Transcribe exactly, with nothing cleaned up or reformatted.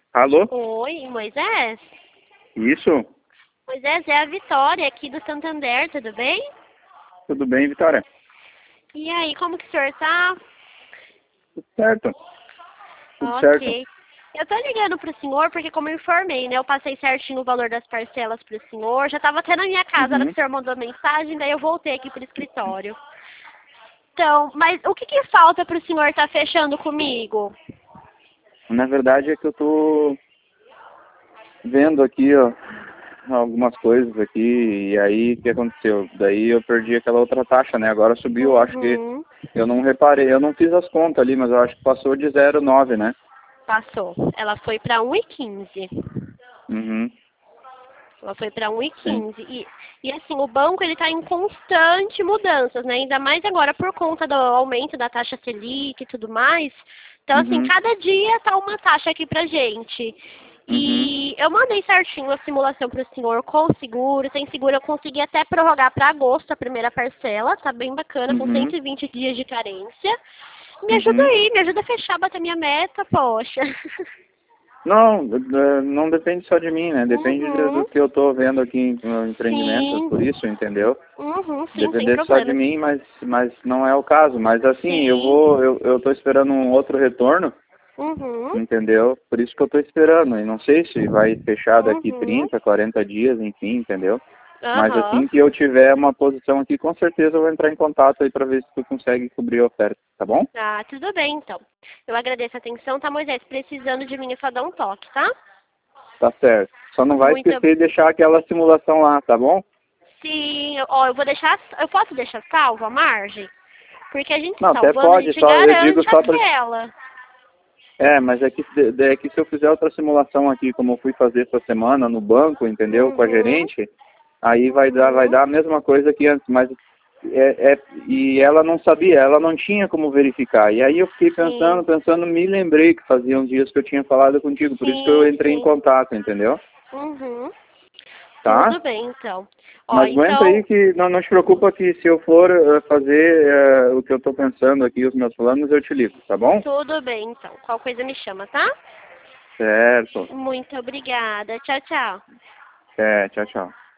Alô? Oi, Moisés? Isso? Moisés, é a Vitória aqui do Santander, tudo bem? Tudo bem, Vitória? E aí, como que o senhor tá? Tudo certo. Tudo certo. Ok. Eu tô ligando pro senhor porque, como eu informei, né? Eu passei certinho o valor das parcelas pro senhor. Já tava até na minha casa, na hora que Uhum. o senhor mandou a mensagem, daí eu voltei aqui pro escritório. Então, mas o que que falta pro senhor estar fechando comigo? Na verdade é que eu tô vendo aqui, ó, algumas coisas aqui, e aí o que aconteceu? Daí eu perdi aquela outra taxa, né? Agora subiu, eu acho que Uhum. eu não reparei, eu não fiz as contas ali, mas eu acho que passou de zero vírgula nove, né? Passou. Ela foi para um e quinze. Uhum. Ela foi para um e Sim. quinze. E, e assim, o banco ele está em constante mudanças, né? Ainda mais agora por conta do aumento da taxa Selic e tudo mais. Então, assim, Uhum. cada dia tá uma taxa aqui pra gente. Uhum. E eu mandei certinho a simulação para o senhor com seguro. Sem seguro eu consegui até prorrogar para agosto a primeira parcela. Tá bem bacana, com Uhum. cento e vinte dias de carência. Me ajuda Uhum. aí, me ajuda a fechar, bater minha meta, poxa. Não, eh, não depende só de mim, né? Depende de- do Uhum. que eu tô vendo aqui em em empreendimentos, por Sim. isso, entendeu? Uhum, sim, sem Depender só de problemas. mim, mas, mas não é o caso. Mas assim, eu Sim. vou, eu, eu tô esperando um outro retorno, Uhum. entendeu? Por isso que eu tô esperando. E não sei se vai fechar daqui Uhum. trinta, quarenta dias, enfim, entendeu? Mas Aham. assim que eu tiver uma posição aqui, com certeza eu vou entrar em contato aí para ver se tu consegue cobrir a oferta, tá bom? Ah, tudo bem, então. Eu agradeço a atenção, tá, Moisés? Precisando de mim, é só dar um toque, tá? Tá certo. Só não vai Muito. esquecer de deixar aquela simulação lá, tá bom? Sim, ó, eu vou deixar. Eu posso deixar salvo a margem? Porque a gente Não, até salvando, a pode, gente só eu digo garante só para. aquela. É, mas é que, é que se eu fizer outra simulação aqui, como eu fui fazer essa semana no banco, entendeu? Com a Uhum. gerente, aí vai dar, vai Uhum. dar a mesma coisa que antes, mas é, é, e ela não sabia, ela não tinha como verificar. E aí eu fiquei pensando, Sim. pensando, me lembrei que fazia uns dias que eu tinha falado contigo, por isso que eu Sim, entrei em sim. contato, entendeu? Uhum. Tá? Tudo bem, então. Ó, Mas aguenta aí então, que não, não te preocupa que se eu for eh, fazer eh, o que eu estou pensando aqui, os meus planos, eu te ligo, tá bom? tudo bem, então. Qual coisa me chama, tá? Certo. Muito obrigada. Tchau, tchau. É, tchau, tchau.